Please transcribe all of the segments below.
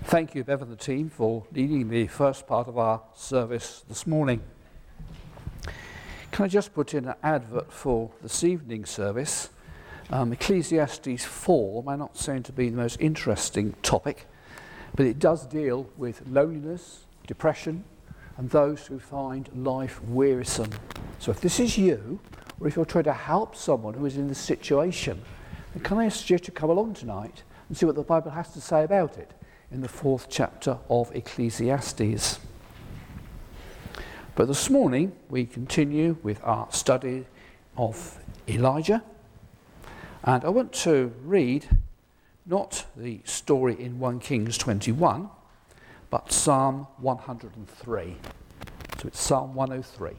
Thank you, Bev and the team, for leading the first part of our service this morning. Can I just put in an advert for this evening's service? Ecclesiastes 4 may not seem to be the most interesting topic, but it does deal with loneliness, depression, and those who find life wearisome. So if this is you, or if you're trying to help someone who is in this situation, then can I suggest you come along tonight and see what the Bible has to say about it in the 4th chapter of Ecclesiastes. But this morning we continue with our study of Elijah, and I want to read not the story in 1 Kings 21, but Psalm 103. So it's Psalm 103.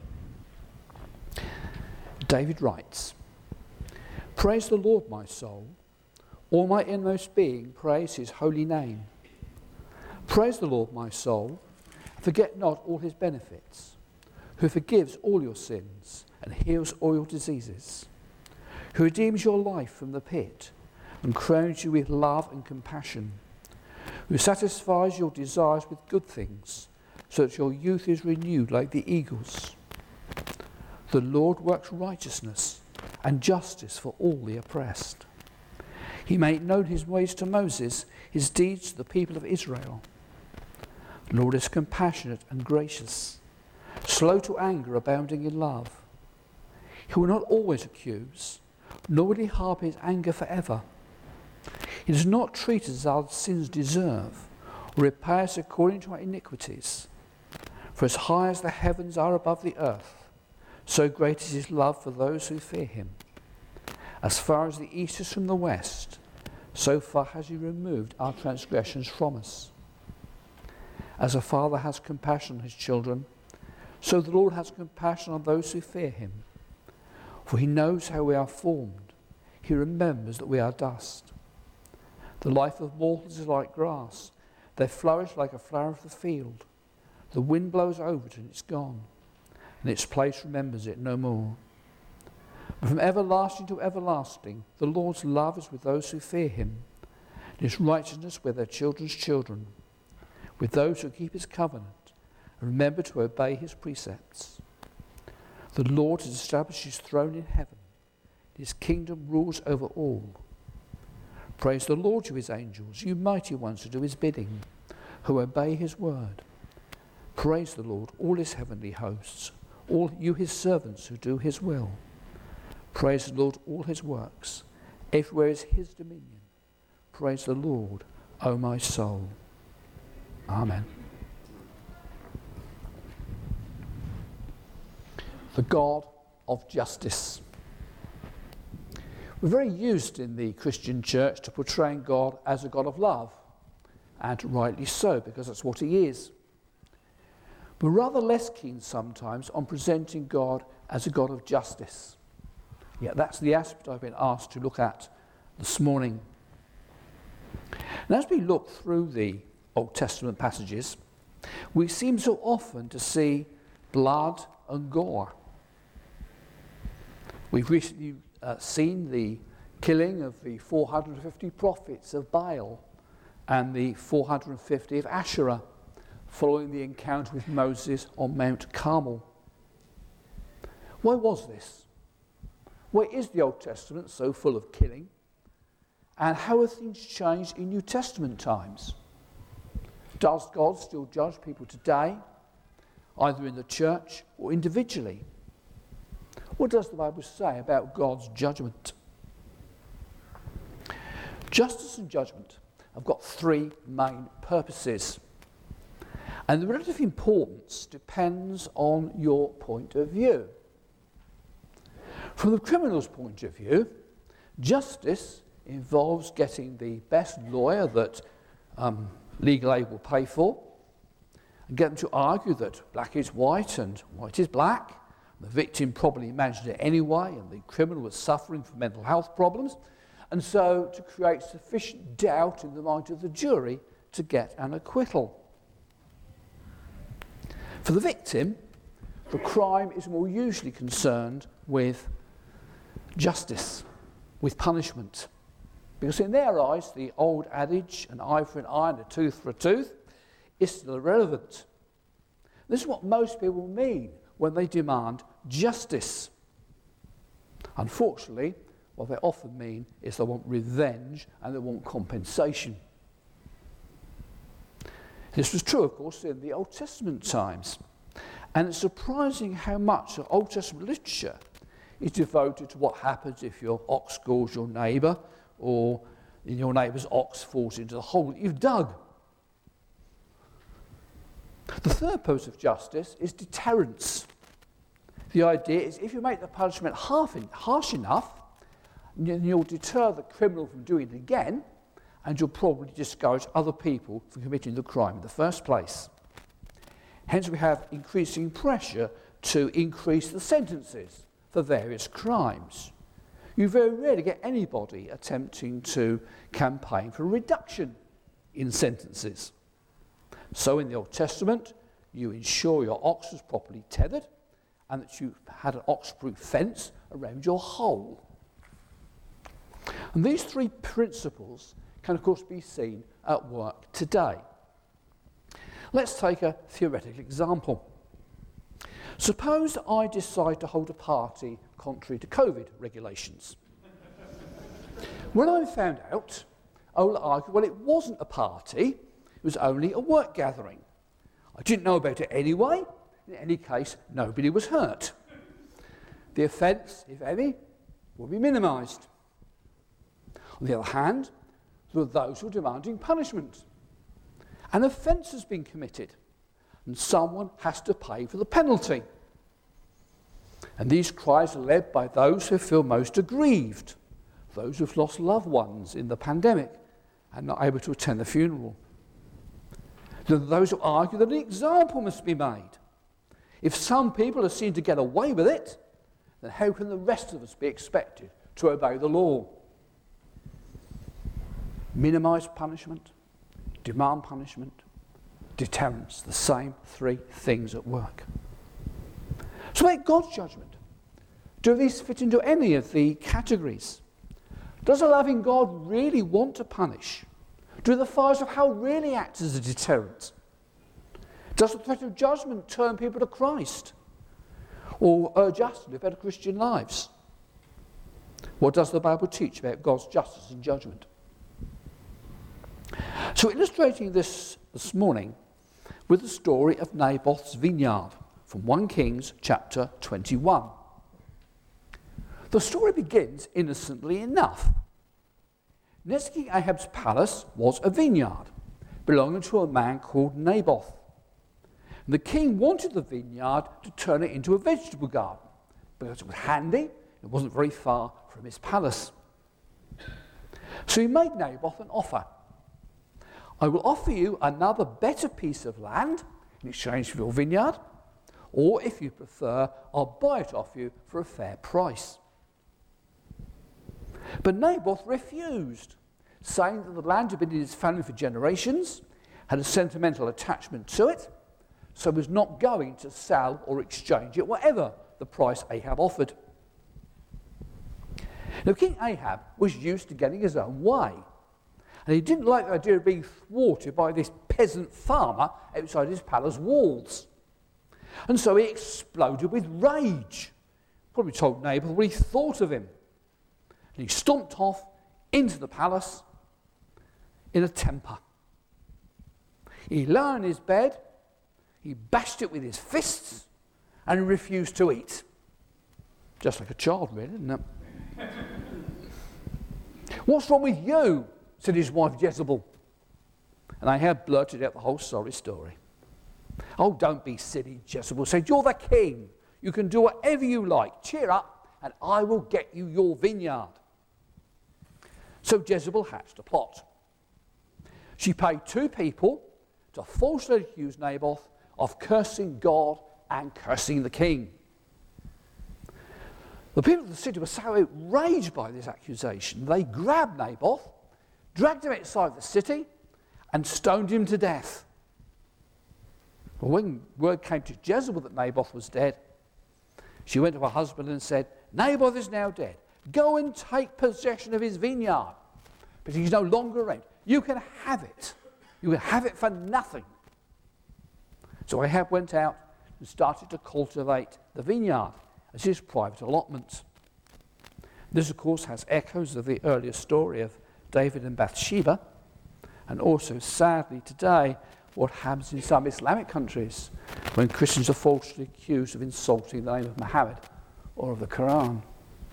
David writes, "Praise the Lord, my soul. All my inmost being, praise his holy name. Praise the Lord, my soul. Forget not all his benefits, who forgives all your sins and heals all your diseases, who redeems your life from the pit and crowns you with love and compassion, who satisfies your desires with good things, so that your youth is renewed like the eagles. The Lord works righteousness and justice for all the oppressed. He made known his ways to Moses, his deeds to the people of Israel. The Lord is compassionate and gracious, slow to anger, abounding in love. He will not always accuse, nor will he harbour his anger forever. He does not treat us as our sins deserve, or repay us according to our iniquities. For as high as the heavens are above the earth, so great is his love for those who fear him. As far as the east is from the west, so far has he removed our transgressions from us. As a father has compassion on his children, so the Lord has compassion on those who fear him. For he knows how we are formed. He remembers that we are dust. The life of mortals is like grass. They flourish like a flower of the field. The wind blows over it and it's gone, and its place remembers it no more. But from everlasting to everlasting, the Lord's love is with those who fear him, and his righteousness with their children's children, with those who keep his covenant and remember to obey his precepts. The Lord has established his throne in heaven. His kingdom rules over all. Praise the Lord, you his angels, you mighty ones who do his bidding, who obey his word. Praise the Lord, all his heavenly hosts, all you his servants who do his will. Praise the Lord, all his works. Everywhere is his dominion. Praise the Lord, O my soul." Amen. The God of justice. We're very used in the Christian church to portraying God as a God of love, and rightly so, because that's what he is. We're rather less keen sometimes on presenting God as a God of justice. Yet that's the aspect I've been asked to look at this morning. And as we look through the Old Testament passages, we seem so often to see blood and gore. We've recently seen the killing of the 450 prophets of Baal and the 450 of Asherah, following the encounter with Moses on Mount Carmel. Why was this? Why is the Old Testament so full of killing? And how have things changed in New Testament times? Does God still judge people today, either in the church or individually? What does the Bible say about God's judgment? Justice and judgment have got three main purposes, and the relative importance depends on your point of view. From the criminal's point of view, justice involves getting the best lawyer that legal aid will pay for, and get them to argue that black is white and white is black. The victim probably imagined it anyway, and the criminal was suffering from mental health problems, and so to create sufficient doubt in the mind of the jury to get an acquittal. For the victim, the crime is more usually concerned with justice, with punishment. Because in their eyes, the old adage, an eye for an eye and a tooth for a tooth, is still irrelevant. This is what most people mean when they demand justice. Unfortunately, what they often mean is they want revenge and they want compensation. This was true, of course, in the Old Testament times. And it's surprising how much of Old Testament literature is devoted to what happens if your ox gores your neighbour, or your neighbour's ox falls into the hole that you've dug. The third purpose of justice is deterrence. The idea is if you make the punishment harsh enough, you'll deter the criminal from doing it again, and you'll probably discourage other people from committing the crime in the first place. Hence we have increasing pressure to increase the sentences for various crimes. You very rarely get anybody attempting to campaign for a reduction in sentences. So in the Old Testament, you ensure your ox was properly tethered and that you had an ox-proof fence around your hole. And these three principles can, of course, be seen at work today. Let's take a theoretical example. Suppose I decide to hold a party contrary to COVID regulations. When I'm found out, I will argue, well, it wasn't a party, it was only a work gathering. I didn't know about it anyway. In any case, nobody was hurt. The offence, if any, will be minimised. On the other hand, there are those who are demanding punishment. An offence has been committed, and someone has to pay for the penalty. And these cries are led by those who feel most aggrieved, those who've lost loved ones in the pandemic and not able to attend the funeral. There are those who argue that an example must be made. If some people are seen to get away with it, then how can the rest of us be expected to obey the law? Minimise punishment, demand punishment, deterrence, the same three things at work. So make God's judgment. Do these fit into any of the categories? Does a loving God really want to punish? Do the fires of hell really act as a deterrent? Does the threat of judgment turn people to Christ or urge us to live better Christian lives? What does the Bible teach about God's justice and judgment? So illustrating this morning with the story of Naboth's vineyard from 1 Kings chapter 21. The story begins innocently enough. Next to King Ahab's palace was a vineyard belonging to a man called Naboth. And the king wanted the vineyard to turn it into a vegetable garden because it was handy, it wasn't very far from his palace. So he made Naboth an offer. I will offer you another better piece of land in exchange for your vineyard, or if you prefer, I'll buy it off you for a fair price. But Naboth refused, saying that the land had been in his family for generations, had a sentimental attachment to it, so was not going to sell or exchange it, whatever the price Ahab offered. Now, King Ahab was used to getting his own way, and he didn't like the idea of being thwarted by this peasant farmer outside his palace walls. And so he exploded with rage. Probably told Naboth what he thought of him. And he stomped off into the palace in a temper. He lay on his bed, he bashed it with his fists, and he refused to eat. Just like a child, really, isn't it? What's wrong with you? Said his wife Jezebel. And Ahab blurted out the whole sorry story. Oh, don't be silly, Jezebel said. You're the king. You can do whatever you like. Cheer up, and I will get you your vineyard. So Jezebel hatched a plot. She paid 2 people to falsely accuse Naboth of cursing God and cursing the king. The people of the city were so outraged by this accusation, they grabbed Naboth, dragged him outside the city, and stoned him to death. Well, when word came to Jezebel that Naboth was dead, she went to her husband and said, Naboth is now dead. Go and take possession of his vineyard, but he's no longer around. You can have it. You can have it for nothing. So Ahab went out and started to cultivate the vineyard as his private allotment. This, of course, has echoes of the earlier story of David and Bathsheba, and also, sadly, today, what happens in some Islamic countries when Christians are falsely accused of insulting the name of Muhammad or of the Quran.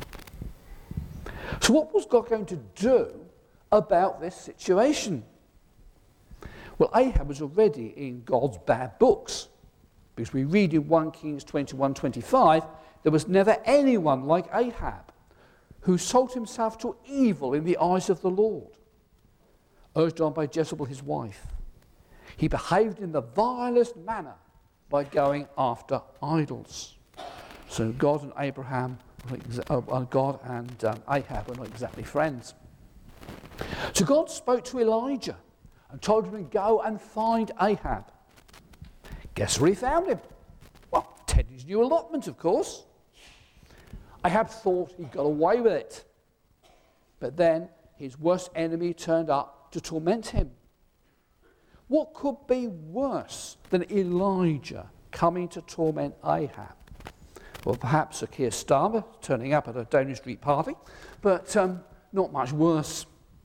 So what was God going to do about this situation? Well, Ahab was already in God's bad books, because we read in 1 Kings 21:25, there was never anyone like Ahab who sold himself to evil in the eyes of the Lord, urged on by Jezebel his wife. He behaved in the vilest manner by going after idols. So God and Ahab were not exactly friends. So God spoke to Elijah and told him to go and find Ahab. Guess where he found him? Well, Teddy's new allotment, of course. Ahab thought he got away with it. But then his worst enemy turned up to torment him. What could be worse than Elijah coming to torment Ahab? Well, perhaps a Keir Starmer turning up at a Downing Street party, but not much worse.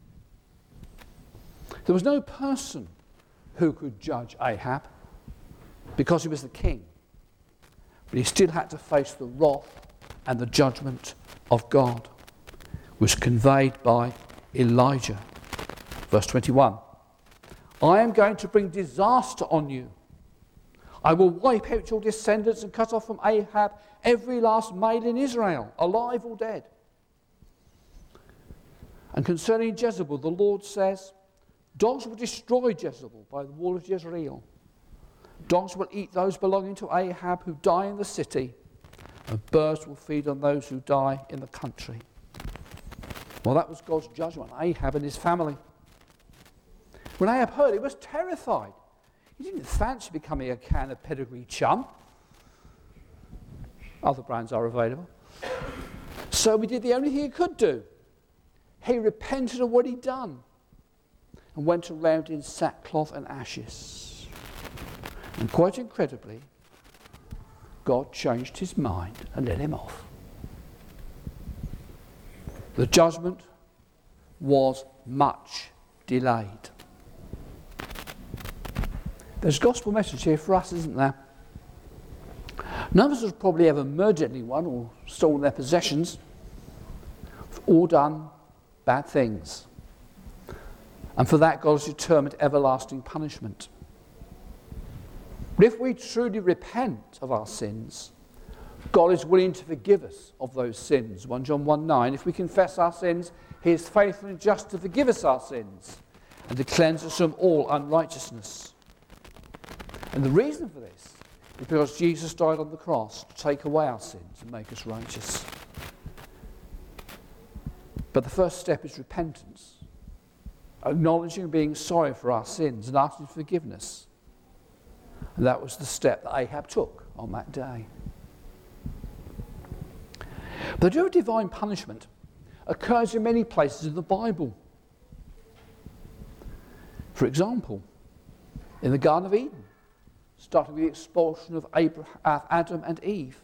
There was no person who could judge Ahab because he was the king, but he still had to face the wrath and the judgment of God, which was conveyed by Elijah. Verse 21. I am going to bring disaster on you. I will wipe out your descendants and cut off from Ahab every last male in Israel, alive or dead. And concerning Jezebel, the Lord says, dogs will destroy Jezebel by the wall of Jezreel. Dogs will eat those belonging to Ahab who die in the city, and birds will feed on those who die in the country. Well, that was God's judgment on Ahab and his family. When Ahab heard it, he was terrified. He didn't fancy becoming a can of Pedigree Chum. Other brands are available. So he did the only thing he could do. He repented of what he'd done and went around in sackcloth and ashes. And quite incredibly, God changed his mind and let him off. The judgment was much delayed. There's a gospel message here for us, isn't there? None of us has probably ever murdered anyone or stolen their possessions. We've all done bad things. And for that, God has determined everlasting punishment. But if we truly repent of our sins, God is willing to forgive us of those sins. 1 John 1:9, if we confess our sins, he is faithful and just to forgive us our sins and to cleanse us from all unrighteousness. And the reason for this is because Jesus died on the cross to take away our sins and make us righteous. But the first step is repentance, acknowledging and being sorry for our sins and asking for forgiveness. And that was the step that Ahab took on that day. The idea of divine punishment occurs in many places in the Bible. For example, in the Garden of Eden, starting with the expulsion of Adam and Eve.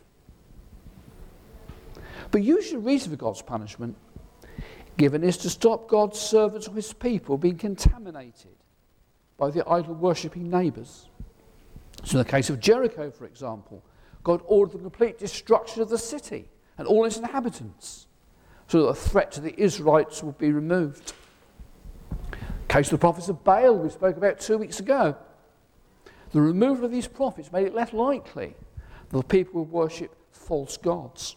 But usually the reason for God's punishment given is to stop God's servants or his people being contaminated by the idol-worshipping neighbours. So in the case of Jericho, for example, God ordered the complete destruction of the city and all its inhabitants, so that the threat to the Israelites would be removed. In the case of the prophets of Baal, we spoke about 2 weeks ago. The removal of these prophets made it less likely that the people would worship false gods.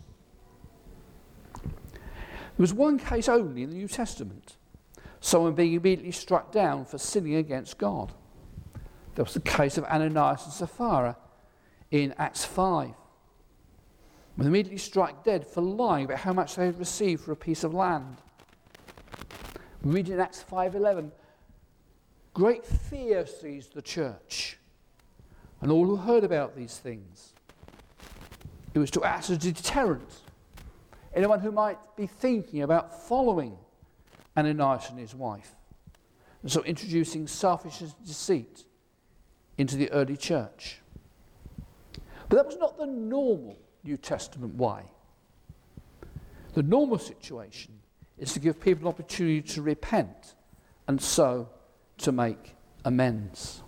There was one case only in the New Testament, someone being immediately struck down for sinning against God. There was the case of Ananias and Sapphira in Acts 5, when immediately struck dead for lying about how much they had received for a piece of land. We read in Acts 5:11, great fear seized the church and all who heard about these things. It was to act as a deterrent. Anyone who might be thinking about following Ananias and his wife. And so introducing selfishness and deceit into the early church. But that was not the normal New Testament way. The normal situation is to give people an opportunity to repent and so to make amends.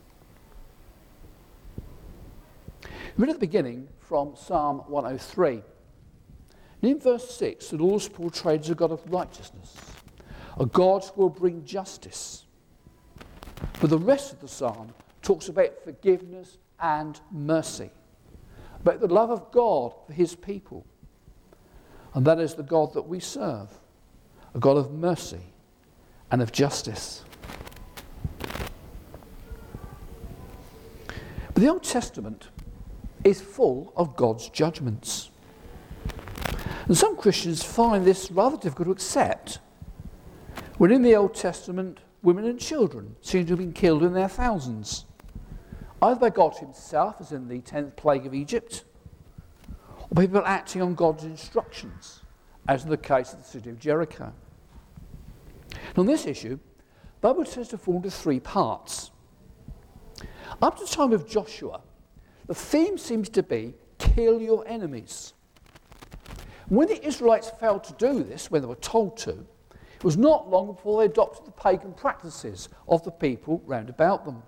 We read at the beginning from Psalm 103. And in verse 6, the Lord is portrayed as a God of righteousness, a God who will bring justice. But the rest of the psalm talks about forgiveness and mercy, about the love of God for his people. And that is the God that we serve, a God of mercy and of justice. But the Old Testament is full of God's judgments. And some Christians find this rather difficult to accept, when in the Old Testament, women and children seem to have been killed in their thousands, either by God himself, as in the 10th plague of Egypt, or people acting on God's instructions, as in the case of the city of Jericho. And on this issue, the Bible tends to fall into three parts. Up to the time of Joshua, the theme seems to be, kill your enemies. When the Israelites failed to do this, when they were told to, it was not long before they adopted the pagan practices of the people round about them.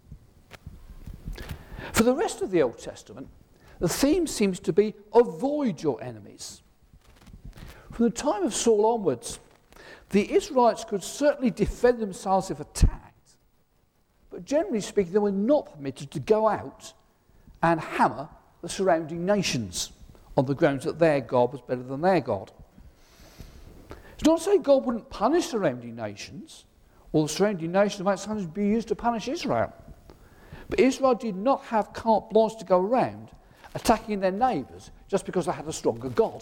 For the rest of the Old Testament, the theme seems to be, avoid your enemies. From the time of Saul onwards, the Israelites could certainly defend themselves if attacked, but generally speaking, they were not permitted to go out and hammer the surrounding nations on the grounds that their God was better than their God. It's not to say God wouldn't punish surrounding nations, or the surrounding nations might sometimes be used to punish Israel. But Israel did not have carte blanche to go around attacking their neighbours just because they had a stronger God.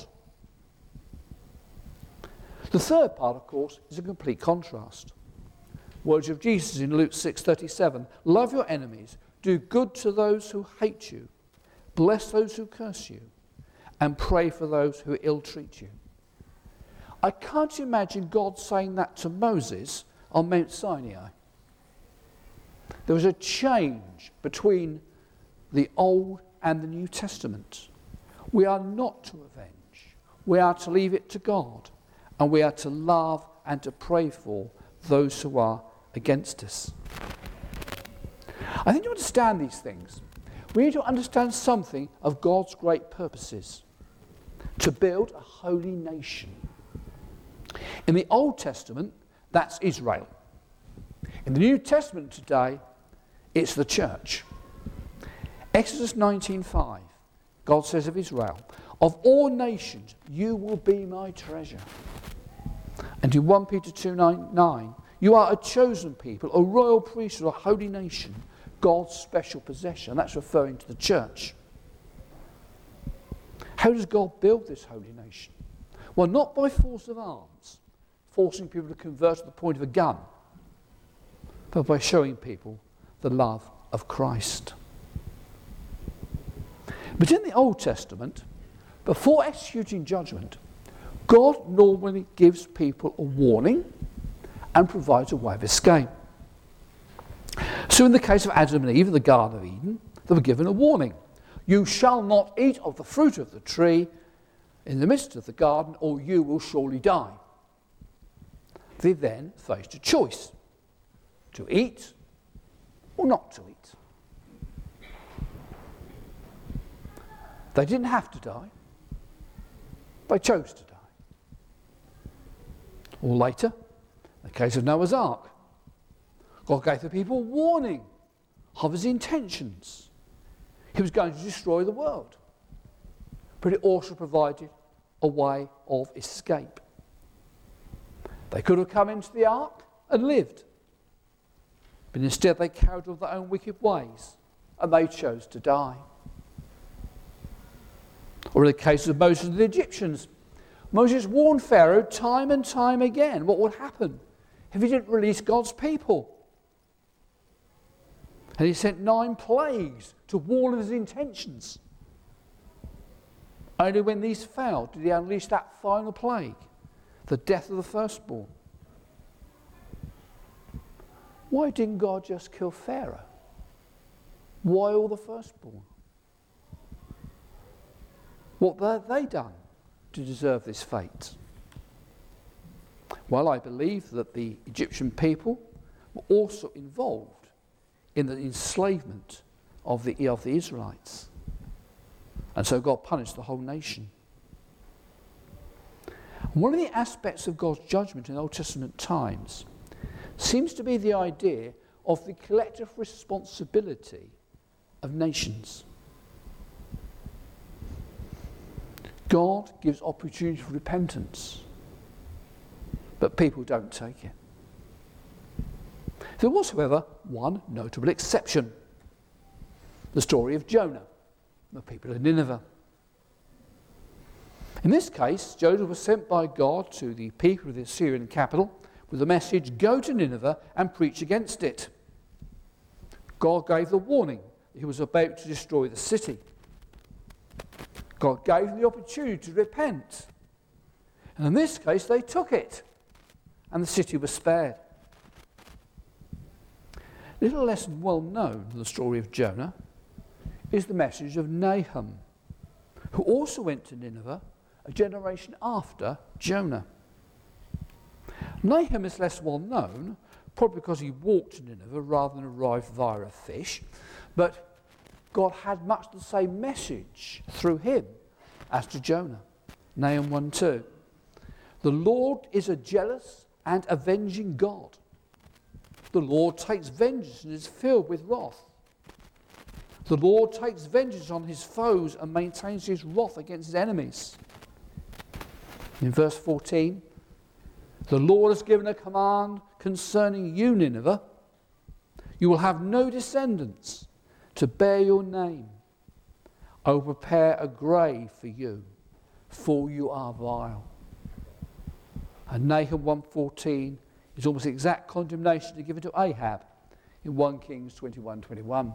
The third part, of course, is a complete contrast. Words of Jesus in Luke 6:37, love your enemies, do good to those who hate you, bless those who curse you, and pray for those who ill-treat you. I can't imagine God saying that to Moses on Mount Sinai. There was a change between the Old and the New Testament. We are not to avenge. We are to leave it to God. And we are to love and to pray for those who are against us. I think to understand these things, we need to understand something of God's great purposes. To build a holy nation. In the Old Testament, that's Israel. In the New Testament today, it's the church. Exodus 19:5, God says of Israel, of all nations you will be my treasure. And in 1 Peter 2:9, you are a chosen people, a royal priesthood, a holy nation, God's special possession. That's referring to the church. How does God build this holy nation? Well, not by force of arms, forcing people to convert at the point of a gun, but by showing people the love of Christ. But in the Old Testament, before executing judgment, God normally gives people a warning and provides a way of escape. So in the case of Adam and Eve in the Garden of Eden, they were given a warning. You shall not eat of the fruit of the tree in the midst of the garden, or you will surely die. They then faced a choice, to eat or not to eat. They didn't have to die. They chose to die. Or later, the case of Noah's Ark. God gave the people warning of his intentions. He was going to destroy the world. But it also provided a way of escape. They could have come into the ark and lived. But instead they carried on their own wicked ways and they chose to die. Or in the case of Moses and the Egyptians, Moses warned Pharaoh time and time again what would happen if he didn't release God's people. And he sent 9 plagues to warn of his intentions. Only when these failed did he unleash that final plague, the death of the firstborn. Why didn't God just kill Pharaoh? Why all the firstborn? What have they done to deserve this fate? Well, I believe that the Egyptian people were also involved in the enslavement of the Israelites. And so God punished the whole nation. And one of the aspects of God's judgment in Old Testament times seems to be the idea of the collective responsibility of nations. God gives opportunity for repentance, but people don't take it. There was, however, one notable exception: the story of Jonah, the people of Nineveh. In this case, Jonah was sent by God to the people of the Assyrian capital with the message, "Go to Nineveh and preach against it." God gave the warning that he was about to destroy the city. God gave them the opportunity to repent. And in this case, they took it, and the city was spared. Little less well known than the story of Jonah is the message of Nahum, who also went to Nineveh a generation after Jonah. Nahum is less well known, probably because he walked to Nineveh rather than arrived via a fish, but God had much the same message through him as to Jonah. Nahum 1:2. The Lord is a jealous and avenging God. The Lord takes vengeance and is filled with wrath. The Lord takes vengeance on his foes and maintains his wrath against his enemies. In verse 14, the Lord has given a command concerning you, Nineveh. You will have no descendants to bear your name. I will prepare a grave for you are vile. And Nahum 1:14 is almost the exact condemnation given to Ahab in 1 Kings 21:21.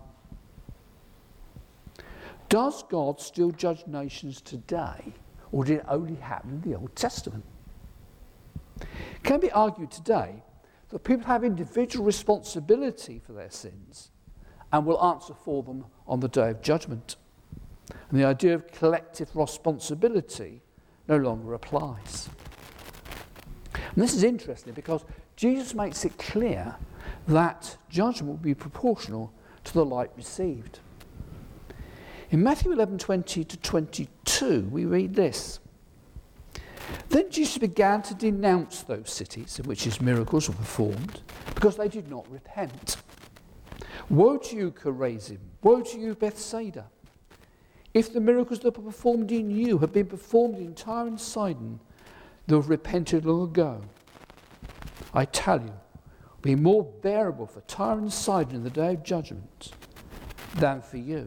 Does God still judge nations today, or did it only happen in the Old Testament? It can be argued today that people have individual responsibility for their sins and will answer for them on the day of judgment. And the idea of collective responsibility no longer applies. And this is interesting because Jesus makes it clear that judgment will be proportional to the light received. In Matthew 11:20-22, we read this. Then Jesus began to denounce those cities in which his miracles were performed because they did not repent. Woe to you, Chorazin! Woe to you, Bethsaida! If the miracles that were performed in you had been performed in Tyre and Sidon, they would have repented long ago. I tell you, it will be more bearable for Tyre and Sidon in the day of judgment than for you.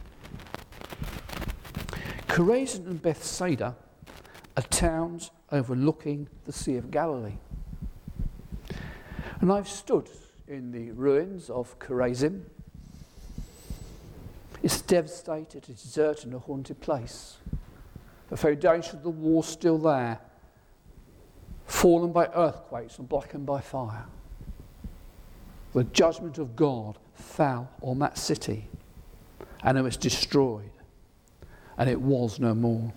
Chorazin and Bethsaida are towns overlooking the Sea of Galilee. And I've stood in the ruins of Chorazin. It's devastated, it's deserted and a haunted place. The foundation of the wall still there, fallen by earthquakes and blackened by fire. The judgment of God fell on that city, and it was destroyed, and it was no more.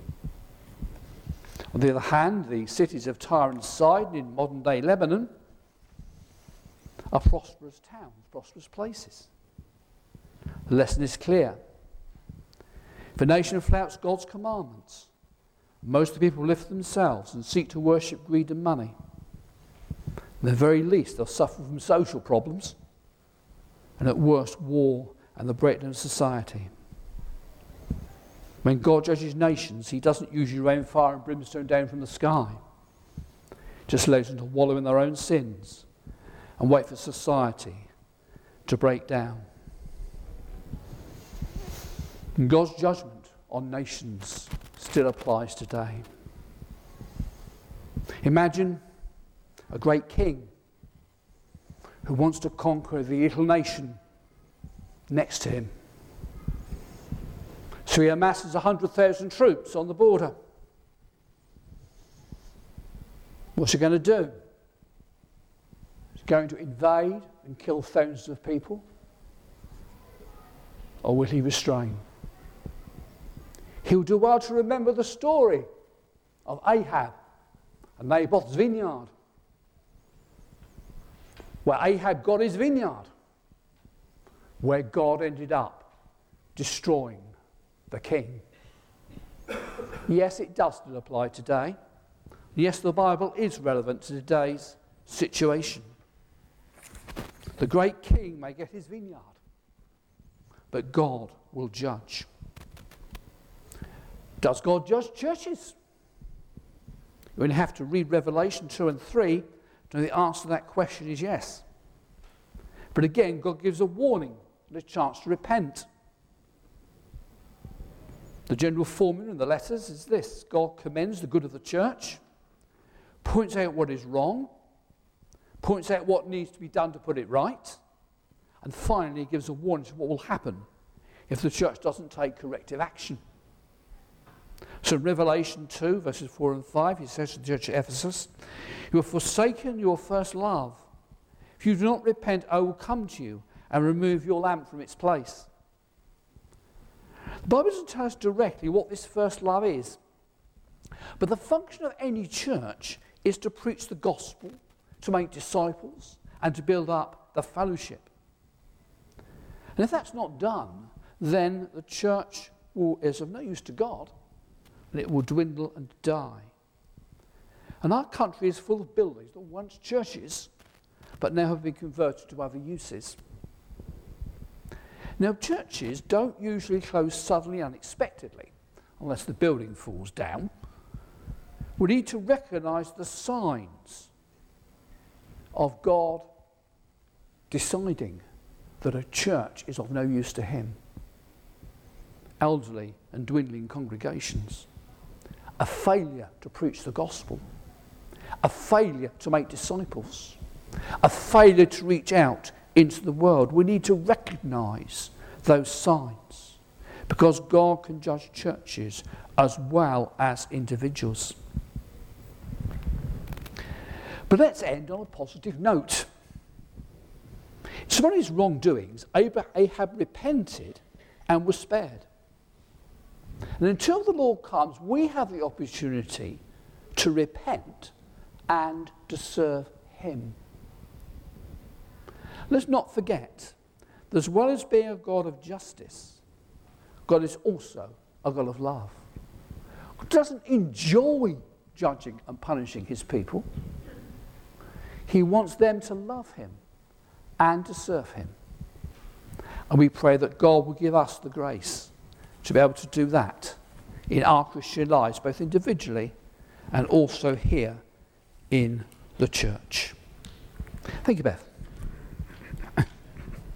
On the other hand, the cities of Tyre and Sidon in modern-day Lebanon are prosperous towns, prosperous places. The lesson is clear. If a nation flouts God's commandments, most of the people lift themselves and seek to worship greed and money. At the very least, they'll suffer from social problems, and at worst, war and the breakdown of society. When God judges nations, he doesn't usually rain fire and brimstone down from the sky. He just allows them to wallow in their own sins and wait for society to break down. And God's judgment on nations still applies today. Imagine a great king who wants to conquer the little nation next to him. So he amasses 100,000 troops on the border. What's he going to do? He's going to invade and kill thousands of people? Or will he restrain? He'll do well to remember the story of Ahab and Naboth's vineyard, where Ahab got his vineyard, where God ended up destroying the king. Yes, it does still apply today. Yes, the Bible is relevant to today's situation. The great king may get his vineyard, but God will judge. Does God judge churches? You're going to have to read Revelation 2 and 3 to know the answer to that question is yes. But again, God gives a warning and a chance to repent. The general formula in the letters is this: God commends the good of the church, points out what is wrong, points out what needs to be done to put it right, and finally gives a warning of what will happen if the church doesn't take corrective action. So in Revelation 2, verses 4 and 5, he says to the church at Ephesus, "You have forsaken your first love. If you do not repent, I will come to you and remove your lamp from its place." The Bible doesn't tell us directly what this first love is, but the function of any church is to preach the gospel, to make disciples, and to build up the fellowship. And if that's not done, then the church is of no use to God, and it will dwindle and die. And our country is full of buildings that were once churches, but now have been converted to other uses. Now, churches don't usually close suddenly, unexpectedly, unless the building falls down. We need to recognise the signs of God deciding that a church is of no use to him. Elderly and dwindling congregations, a failure to preach the gospel, a failure to make disciples, a failure to reach out into the world. We need to recognise those signs, because God can judge churches as well as individuals. But let's end on a positive note. In some of his wrongdoings, Ahab repented and was spared. And until the Lord comes, we have the opportunity to repent and to serve him. Let's not forget that as well as being a God of justice, God is also a God of love. God doesn't enjoy judging and punishing his people. He wants them to love him and to serve him. And we pray that God will give us the grace to be able to do that in our Christian lives, both individually and also here in the church. Thank you, Beth.